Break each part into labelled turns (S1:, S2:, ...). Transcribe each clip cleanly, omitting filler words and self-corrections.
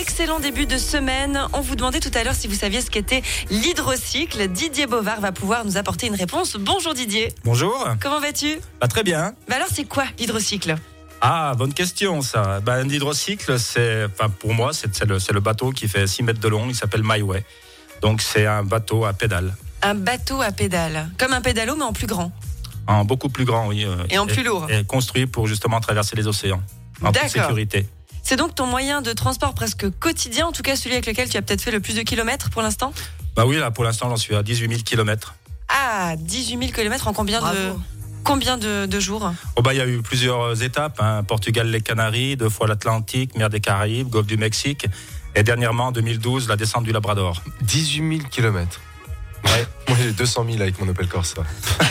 S1: excellent début de semaine. On vous demandait tout à l'heure si vous saviez ce qu'était l'hydrocycle. Didier Bovard va pouvoir nous apporter une réponse. Bonjour Didier.
S2: Bonjour.
S1: Comment vas-tu ?
S2: Très bien.
S1: Alors c'est quoi l'hydrocycle ?
S2: Ah, bonne question ça. Un hydrocycle, pour moi, c'est le bateau qui fait 6 mètres de long, il s'appelle My Way. Donc c'est un bateau à pédales.
S1: Un bateau à pédales, comme un pédalo mais en plus grand.
S2: En beaucoup plus grand, oui.
S1: Et en plus lourd.
S2: Et construit pour justement traverser les océans, en toute sécurité.
S1: C'est donc ton moyen de transport presque quotidien, en tout cas celui avec lequel tu as peut-être fait le plus de kilomètres pour l'instant ?
S2: Oui, là pour l'instant j'en suis à 18 000 kilomètres.
S1: Ah, 18 000 kilomètres en combien de jours ?
S2: Il y a eu plusieurs étapes, Portugal, les Canaries, 2 fois l'Atlantique, mer des Caraïbes, golfe du Mexique, et dernièrement en 2012 la descente du Labrador.
S3: 18 000 kilomètres.
S2: Ouais.
S3: Moi j'ai 200 000 avec mon Opel Corsa.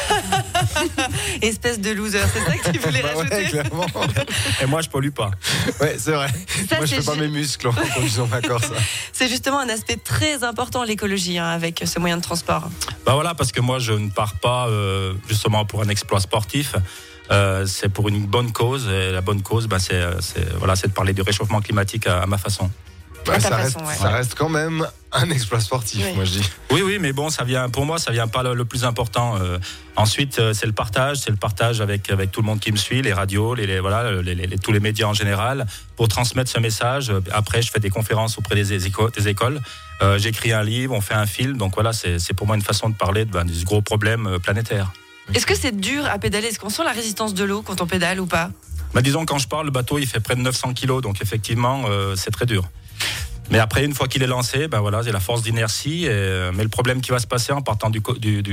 S1: Espèce de loser, c'est ça que tu voulais rajouter ?
S3: Ouais, clairement.
S2: Et moi je pollue pas.
S3: Ouais, c'est vrai.
S1: Ça,
S3: moi je fais pas mes muscles en conduisant ma Corsa.
S1: C'est justement un aspect très important l'écologie avec ce moyen de transport.
S2: Parce que moi je ne pars pas justement pour un exploit sportif. C'est pour une bonne cause, et la bonne cause c'est de parler du réchauffement climatique à ma façon.
S3: Ça reste quand même un exploit sportif, moi je dis.
S2: Oui, mais bon, pour moi, ça vient pas le plus important. Ensuite, c'est le partage avec tout le monde qui me suit, les radios, tous les médias en général, pour transmettre ce message. Après, je fais des conférences auprès des écoles. J'écris un livre, on fait un film. Donc voilà, c'est pour moi une façon de parler de ce gros problème planétaire.
S1: Est-ce que c'est dur à pédaler ? Est-ce qu'on sent la résistance de l'eau quand on pédale ou pas ?
S2: Disons, quand je parle, le bateau, il fait près de 900 kilos. Donc effectivement, c'est très dur. Mais après, une fois qu'il est lancé, c'est la force d'inertie. Mais le problème qui va se passer en partant du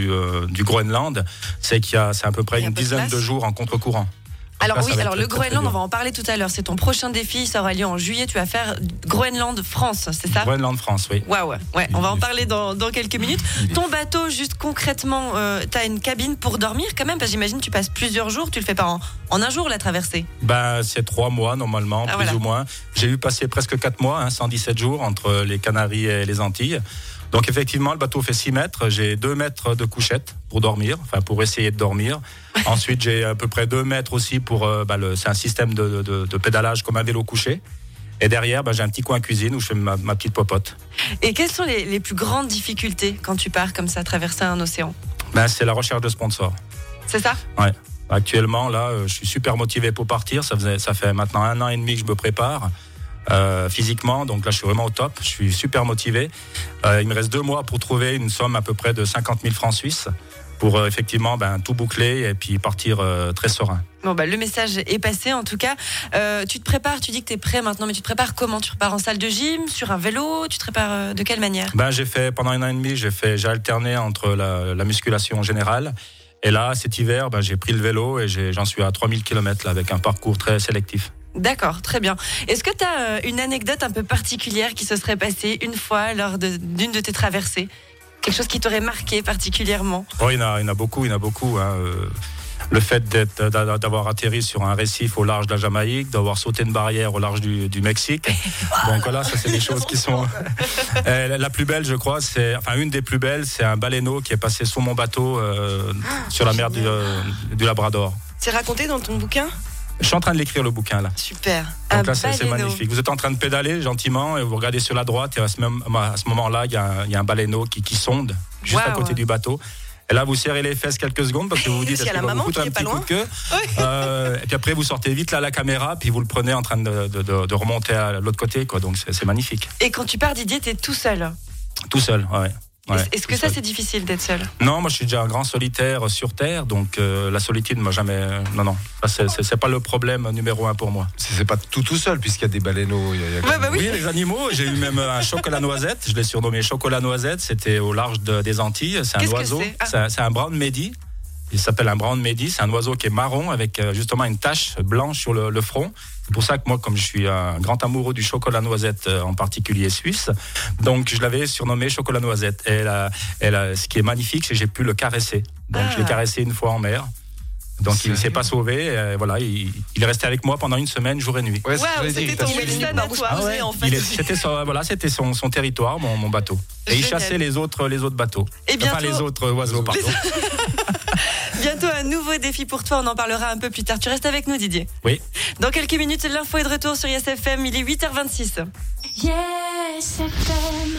S2: Groenland, c'est c'est à peu près une dizaine de jours en contre-courant.
S1: Alors le Groenland, on va en parler tout à l'heure. C'est ton prochain défi, ça aura lieu en juillet. Tu vas faire Groenland-France, c'est ça ?
S2: Groenland-France, oui.
S1: Ouais. On va en parler dans quelques minutes. Ton bateau, juste concrètement, tu as une cabine pour dormir quand même ? Parce que j'imagine que tu passes plusieurs jours. Tu le fais pas en un jour, la traversée ?
S2: C'est 3 mois normalement, plus ou moins. J'ai eu passer presque 4 mois, 117 jours entre les Canaries et les Antilles. Donc effectivement, le bateau fait 6 mètres. J'ai 2 mètres de couchette pour dormir, pour essayer de dormir. Ensuite, j'ai à peu près 2 mètres aussi c'est un système de pédalage comme un vélo couché. Et derrière, j'ai un petit coin cuisine où je fais ma petite popote.
S1: Et quelles sont les plus grandes difficultés quand tu pars comme ça, traverser un océan ?
S2: C'est la recherche de sponsors.
S1: C'est ça ?
S2: Ouais. Actuellement, là, je suis super motivé pour partir. Ça fait maintenant 1 an et demi que je me prépare. Physiquement, donc là je suis vraiment au top, je suis super motivé. Il me reste 2 mois pour trouver une somme à peu près de 50 000 francs suisses pour effectivement tout boucler et puis partir très serein.
S1: Le message est passé en tout cas. Tu te prépares, tu dis que tu es prêt maintenant, mais tu te prépares comment ? Tu te prépares en salle de gym, sur un vélo ? Tu te prépares de quelle manière ?
S2: J'ai fait pendant 1 an et demi, j'ai alterné entre la musculation générale. Et là, cet hiver, j'ai pris le vélo et j'en suis à 3000 km là, avec un parcours très sélectif.
S1: D'accord, très bien. Est-ce que tu as une anecdote un peu particulière qui se serait passée une fois lors d'une de tes traversées ? Quelque chose qui t'aurait marqué particulièrement ?
S2: Il y en a beaucoup. Le fait d'avoir atterri sur un récif au large de la Jamaïque, d'avoir sauté une barrière au large du Mexique. Donc voilà, ça c'est des choses qui sont... la plus belle, je crois, une des plus belles, c'est un baleineau qui est passé sous mon bateau sur la mer du Labrador.
S1: C'est raconté dans ton bouquin ?
S2: Je suis en train de l'écrire, le bouquin là.
S1: Super.
S2: Donc là, c'est magnifique. Vous êtes en train de pédaler gentiment et vous regardez sur la droite et à ce moment-là, il y a un baleineau qui sonde juste à côté du bateau. Et là, vous serrez les fesses quelques secondes parce que vous vous dites, est-ce qu'il va vous foutre un petit coup de queue ? Et puis après, vous sortez vite là la caméra, puis vous le prenez en train de remonter à l'autre côté, quoi. Donc c'est magnifique.
S1: Et quand tu pars, Didier, t'es tout seul ?
S2: Tout seul, ouais.
S1: Est-ce que ça c'est difficile d'être seul ?
S2: Non, moi je suis déjà un grand solitaire sur Terre, donc la solitude m'a jamais... Non, c'est pas le problème numéro 1 pour moi.
S3: C'est pas tout seul puisqu'il y a des baleineaux.
S2: Oui, les animaux, j'ai eu même un chocolat noisette, je l'ai surnommé chocolat noisette, c'était au large des Antilles, c'est un oiseau, c'est un brown medi. Il s'appelle un brown medi, c'est un oiseau qui est marron avec justement une tache blanche sur le front. C'est pour ça que moi, comme je suis un grand amoureux du chocolat noisette, en particulier suisse, donc je l'avais surnommé chocolat noisette. Et ce qui est magnifique, c'est que j'ai pu le caresser. Donc je l'ai caressé une fois en mer. Donc il ne s'est pas sauvé. Il est resté avec moi pendant 1 semaine, jour et nuit.
S1: Ouais, c'était ton Wilson à toi, en fait.
S2: C'était son territoire, mon bateau. Et il chassait les autres bateaux.
S1: Et bientôt,
S2: les autres oiseaux, pardon.
S1: Bientôt un nouveau défi pour toi, on en parlera un peu plus tard. Tu restes avec nous, Didier ?
S2: Oui.
S1: Dans quelques minutes, l'info est de retour sur YesFM, il est 8h26.
S4: Yes FM.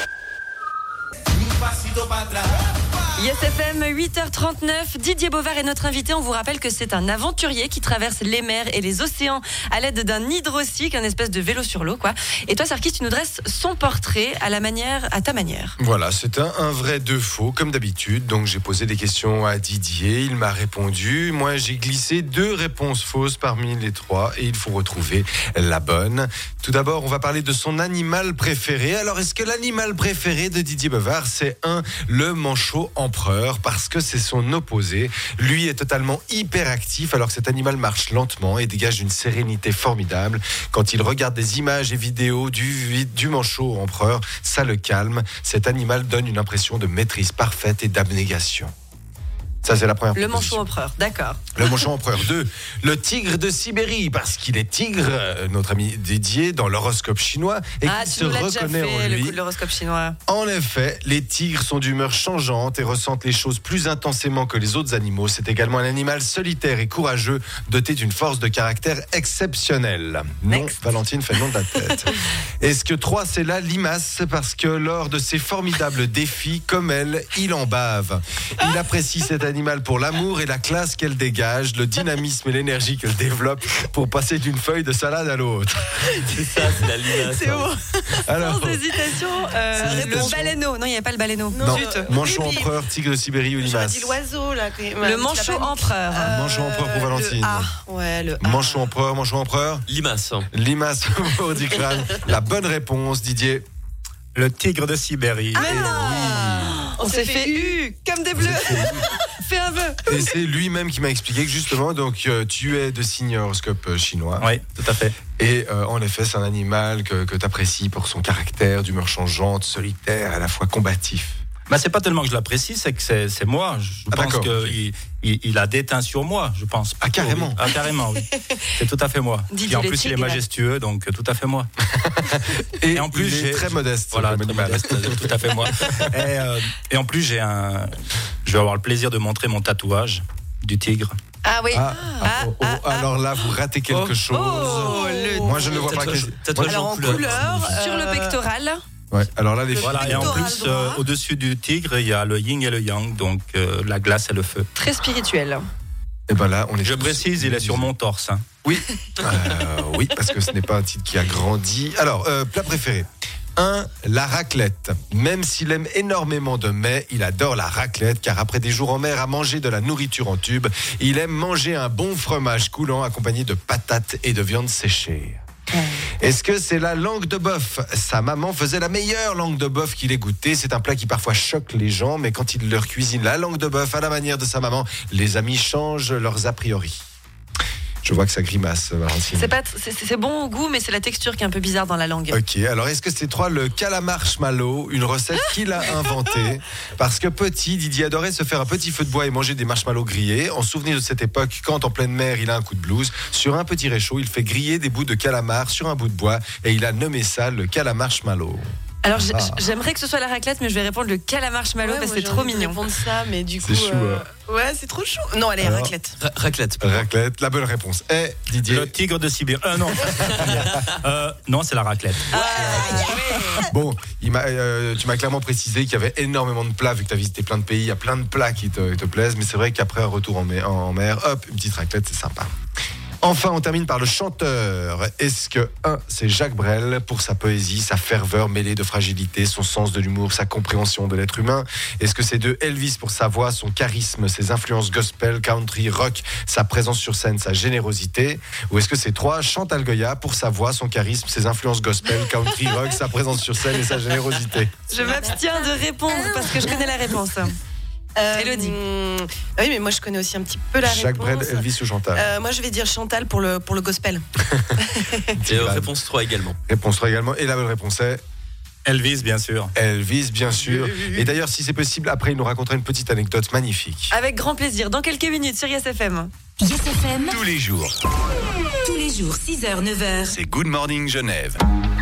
S1: Yes FM, 8h39, Didier Bovard est notre invité. On vous rappelle que c'est un aventurier qui traverse les mers et les océans à l'aide d'un hydrocycle, un espèce de vélo sur l'eau, quoi. Et toi, Sarkis, tu nous dresses son portrait à ta manière.
S3: Voilà, c'est un vrai deux faux, comme d'habitude. Donc j'ai posé des questions à Didier, il m'a répondu. Moi, j'ai glissé 2 réponses fausses parmi les 3 et il faut retrouver la bonne. Tout d'abord, on va parler de son animal préféré. Alors, est-ce que l'animal préféré de Didier Bovard, c'est le manchot empereur, parce que c'est son opposé. Lui est totalement hyperactif alors que cet animal marche lentement et dégage une sérénité formidable. Quand il regarde des images et vidéos du manchot empereur, ça le calme. Cet animal donne une impression de maîtrise parfaite et d'abnégation. Ça, c'est la première
S1: Le
S3: proposition.
S1: manchot empereur, d'accord.
S3: Le manchot empereur. 2, le tigre de Sibérie, parce qu'il est tigre, notre ami Didier, dans l'horoscope chinois, et qu'il se reconnaît en lui.
S1: Le coup de l'horoscope chinois.
S3: En effet, les tigres sont d'humeur changeante et ressentent les choses plus intensément que les autres animaux. C'est également un animal solitaire et courageux, doté d'une force de caractère exceptionnelle. Non, Valentine fait le nom de la tête. Est-ce que 3, c'est la limace, parce que lors de ses formidables défis, comme elle, il en bave. Il apprécie cet animal pour l'amour et la classe qu'elle dégage, le dynamisme et l'énergie qu'elle développe pour passer d'une feuille de salade à l'autre.
S5: C'est ça, c'est la limace.
S1: C'est bon.
S3: Alors,
S1: sans hésitation, le baleineau. Non, il n'y a pas le baleineau.
S3: Non, manchot empereur, tigre de Sibérie ou limace.
S6: J'aurais dit l'oiseau, là.
S1: Le manchot empereur.
S3: Manchot empereur pour Valentine.
S6: Le A.
S3: Manchot empereur.
S5: Limace.
S3: Limace pour Dicran. La bonne réponse, Didier.
S2: Le tigre de Sibérie.
S1: Ah non, on s'est fait U comme des bleus. Fais un vœu.
S3: Et c'est lui-même qui m'a expliqué que justement, donc tu es de signe horoscope chinois.
S2: Oui, tout à fait.
S3: Et en effet, c'est un animal que tu apprécies pour son caractère, d'humeur changeante, solitaire, à la fois combatif.
S2: Bah, c'est pas tellement que je l'apprécie, c'est que c'est moi. Je pense qu'il a déteint sur moi, je pense.
S3: Ah, carrément.
S2: Oui. Ah, carrément, oui. C'est tout à fait moi.
S1: Didier
S2: Et en plus, il est majestueux, donc tout à fait moi.
S3: Et en plus, il est très modeste.
S2: Voilà, très modeste, tout à fait moi. Et en plus, je vais avoir le plaisir de montrer mon tatouage du tigre.
S1: Ah oui.
S3: Alors là, vous ratez quelque chose. Moi, je ne le vois pas.
S5: Tatouage en couleur.
S1: Sur le pectoral.
S3: Ouais, alors là,
S2: voilà, et en plus, au-dessus du tigre, il y a le yin et le yang, donc la glace et le feu.
S1: Très spirituel.
S3: Et ben là,
S2: Je précise, il est sur mon torse. Hein.
S3: Oui, oui, parce que ce n'est pas un titre qui a grandi. Alors, plat préféré. 1, la raclette. Même s'il aime énormément de mets, il adore la raclette, car après des jours en mer à manger de la nourriture en tube, il aime manger un bon fromage coulant accompagné de patates et de viande séchée. Est-ce que c'est la langue de bœuf ? Sa maman faisait la meilleure langue de bœuf qu'il ait goûtée. C'est un plat qui parfois choque les gens, mais quand il leur cuisine la langue de bœuf à la manière de sa maman, les amis changent leurs a priori. Je vois que ça grimace, Valentine.
S1: C'est bon au goût, mais c'est la texture qui est un peu bizarre dans la langue.
S3: Ok, alors est-ce que c'est 3, le calamar-marshmallow, une recette qu'il a inventée ? Parce que petit, Didier adorait se faire un petit feu de bois et manger des marshmallows grillés. En souvenir de cette époque, quand en pleine mer, il a un coup de blues, sur un petit réchaud, il fait griller des bouts de calamar sur un bout de bois et il a nommé ça le calamar-marshmallow.
S1: Alors j'aimerais que ce soit la raclette, mais je vais répondre le calamar-marshmallow parce que c'est trop mignon.
S6: Répondre ça, mais du coup,
S3: c'est chou.
S6: Ouais, c'est trop chou. Non, allez, raclette.
S3: Raclette, la bonne réponse est Didier.
S2: Le tigre de Sibérie. Non. Non, c'est la raclette.
S3: Bon, tu m'as clairement précisé qu'il y avait énormément de plats, vu que tu as visité plein de pays, il y a plein de plats qui te plaisent, mais c'est vrai qu'après un retour en mer, hop, une petite raclette, c'est sympa. Enfin, on termine par le chanteur. Est-ce que 1, c'est Jacques Brel pour sa poésie, sa ferveur mêlée de fragilité, son sens de l'humour, sa compréhension de l'être humain ? Est-ce que c'est 2, Elvis pour sa voix, son charisme, ses influences gospel, country, rock, sa présence sur scène, sa générosité ? Ou est-ce que c'est 3, Chantal Goya pour sa voix, son charisme, ses influences gospel, country, rock, sa présence sur scène et sa générosité ?
S1: Je m'abstiens de répondre parce que je connais la réponse. Élodie.
S6: Oui, mais moi je connais aussi un petit peu la
S3: Jacques
S6: réponse.
S3: Brel, Elvis ou Chantal ?
S6: Moi je vais dire Chantal pour le gospel.
S5: Et réponse 3 également.
S3: Réponse 3 également. Et la bonne réponse est
S2: Elvis, bien sûr.
S3: Elvis, bien sûr. Et d'ailleurs, si c'est possible, après, il nous racontera une petite anecdote magnifique.
S1: Avec grand plaisir. Dans quelques minutes sur Yes FM.
S7: Yes FM.
S8: Tous les jours,
S7: 6h, 9h.
S8: c'est Good Morning Genève.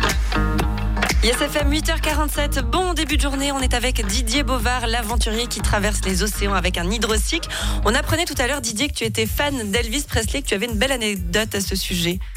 S1: Yes FM, 8h47, bon début de journée, on est avec Didier Bovard, l'aventurier qui traverse les océans avec un hydrocycle. On apprenait tout à l'heure, Didier, que tu étais fan d'Elvis Presley, que tu avais une belle anecdote à ce sujet.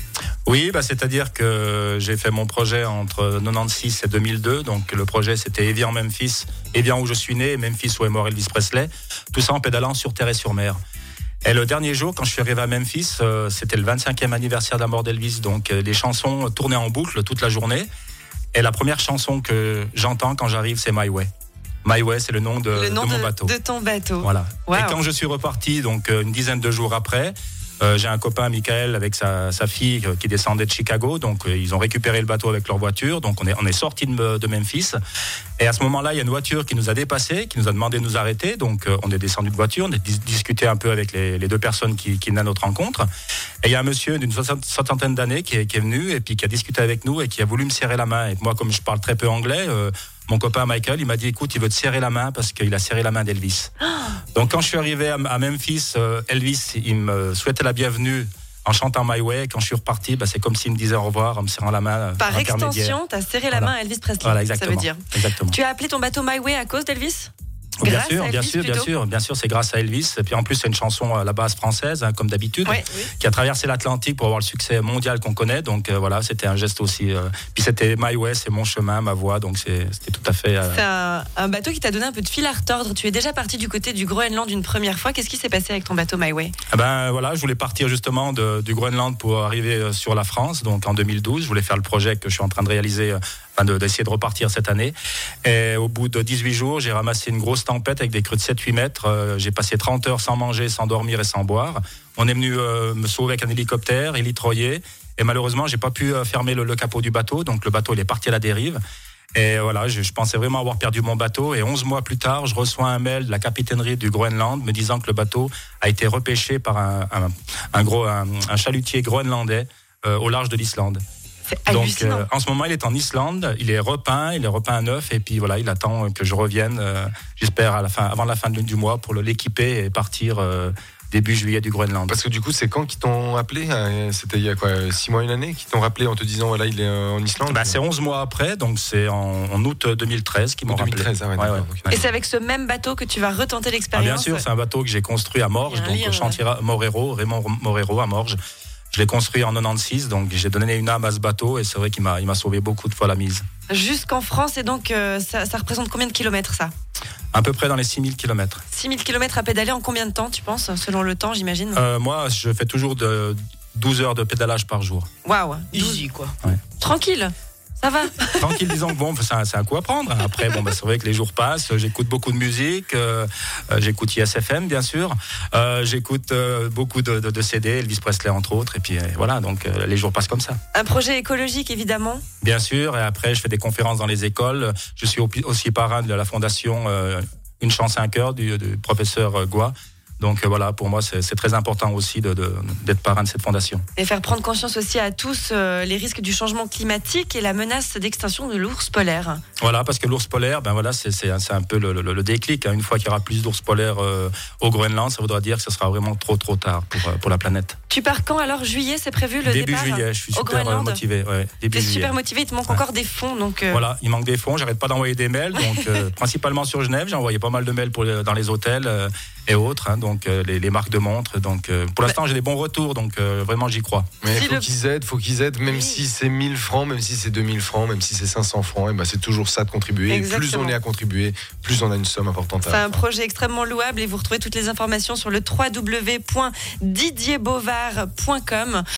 S2: Oui, c'est-à-dire que j'ai fait mon projet entre 96 et 2002. Donc le projet, c'était Évian-Memphis, Évian où je suis né, et Memphis où est mort Elvis Presley. Tout ça en pédalant sur terre et sur mer. Et le dernier jour, quand je suis arrivé à Memphis, c'était le 25e anniversaire de la mort d'Elvis. Donc les chansons tournaient en boucle toute la journée. Et la première chanson que j'entends quand j'arrive, c'est My Way. My Way, c'est le nom de mon bateau.
S1: De ton bateau.
S2: Voilà.
S1: Wow.
S2: Et quand je suis reparti, donc une dizaine de jours après, j'ai un copain, Michael, avec sa fille qui descendait de Chicago. Donc, ils ont récupéré le bateau avec leur voiture. Donc, on est sortis de Memphis. Et à ce moment-là, il y a une voiture qui nous a dépassé, qui nous a demandé de nous arrêter. Donc, on est descendu de voiture. On a discuté un peu avec les deux personnes qui venaient à notre rencontre. Et il y a un monsieur d'une soixantaine d'années qui est venu et puis qui a discuté avec nous et qui a voulu me serrer la main. Et moi, comme je parle très peu anglais, mon copain Michael, il m'a dit, écoute, il veut te serrer la main parce qu'il a serré la main d'Elvis. Donc quand je suis arrivé à Memphis, Elvis, il me souhaitait la bienvenue en chantant My Way. Quand je suis reparti, c'est comme s'il me disait au revoir en me serrant la main.
S1: Par extension, tu as serré la main à Elvis Presley.
S2: Voilà, exactement.
S1: Ça veut dire.
S2: Exactement.
S1: Tu as appelé ton bateau My Way à cause d'Elvis ?
S2: Bien sûr, c'est grâce à Elvis. Et puis en plus, c'est une chanson à la base française, comme d'habitude, qui a traversé l'Atlantique pour avoir le succès mondial qu'on connaît. Donc voilà, c'était un geste aussi. Puis c'était My Way, c'est mon chemin, ma voix. Donc c'était tout à fait.
S1: C'est un bateau qui t'a donné un peu de fil à retordre. Tu es déjà parti du côté du Groenland une première fois. Qu'est-ce qui s'est passé avec ton bateau My Way ?
S2: Voilà, je voulais partir justement du Groenland pour arriver sur la France. Donc en 2012, je voulais faire le projet que je suis en train de réaliser. D'essayer de repartir cette année. Et au bout de 18 jours, j'ai ramassé une grosse tempête avec des crues de 7-8 mètres. J'ai passé 30 heures sans manger, sans dormir et sans boire. On est venu me sauver avec un hélicoptère, hélitroyer. Et malheureusement, j'ai pas pu fermer le capot du bateau. Donc le bateau, il est parti à la dérive. Et voilà, je pensais vraiment avoir perdu mon bateau. Et 11 mois plus tard, je reçois un mail de la capitainerie du Groenland me disant que le bateau a été repêché par un chalutier groenlandais au large de l'Islande. Donc en ce moment il est en Islande, il est repeint à neuf et puis voilà, il attend que je revienne, j'espère avant la fin du mois pour l'équiper et partir début juillet du Groenland.
S3: Parce que du coup c'est quand qu'ils t'ont appelé ? C'était il y a quoi, 6 mois, une année qu'ils t'ont rappelé en te disant voilà il est en Islande ?
S2: C'est 11 mois après, donc c'est en août 2013 qu'ils m'ont rappelé.
S3: 2013,
S1: Et c'est avec ce même bateau que tu vas retenter l'expérience ?
S2: Bien sûr, c'est un bateau que j'ai construit à Morges, donc au chantier Raymond Morero à Morges. Je l'ai construit en 96, donc j'ai donné une âme à ce bateau et c'est vrai qu'il m'a sauvé beaucoup de fois la mise.
S1: Jusqu'en France, et donc ça représente combien de kilomètres ça ?
S2: À peu près dans les 6000 km.
S1: 6000 km à pédaler en combien de temps tu penses, selon le temps j'imagine ?
S2: Moi je fais toujours 12 heures de pédalage par jour.
S1: Waouh,
S6: easy quoi.
S2: Ouais.
S1: Tranquille. Ça va.
S2: Tranquille, disons que c'est un coup à prendre. Après, c'est vrai que les jours passent. J'écoute beaucoup de musique. J'écoute ISFM, bien sûr. J'écoute beaucoup de CD, Elvis Presley entre autres. Et puis voilà, donc les jours passent comme ça.
S1: Un projet écologique, évidemment.
S2: Bien sûr. Et après, je fais des conférences dans les écoles. Je suis aussi parrain de la fondation Une chance à un cœur du professeur Goua. Donc voilà, pour moi, c'est très important aussi d'être parrain de cette fondation. Et
S1: faire prendre conscience aussi à tous les risques du changement climatique et la menace d'extinction de l'ours polaire.
S2: Voilà, parce que l'ours polaire, c'est un peu le déclic. Une fois qu'il y aura plus d'ours polaires au Groenland, ça voudra dire que ce sera vraiment trop tard pour la planète.
S1: Tu pars quand alors ? Juillet, c'est prévu le
S2: début
S1: départ ?
S2: Début juillet, je suis super motivé.
S1: T'es super motivé, il te manque encore des fonds. Donc
S2: Voilà, il manque des fonds, j'arrête pas d'envoyer des mails, donc principalement sur Genève, j'ai envoyé pas mal de mails dans les hôtels et autres, donc les marques de montres. Donc pour l'instant, j'ai des bons retours, donc vraiment j'y crois.
S3: Mais il faut qu'ils aident, même si c'est 1000 francs, même si c'est 2000 francs, même si c'est 500 francs, et c'est toujours ça de contribuer.
S1: Exactement.
S3: Plus on est à contribuer, plus on a une somme importante.
S1: C'est un projet extrêmement louable et vous retrouvez toutes les informations sur le www.didierbovard.com.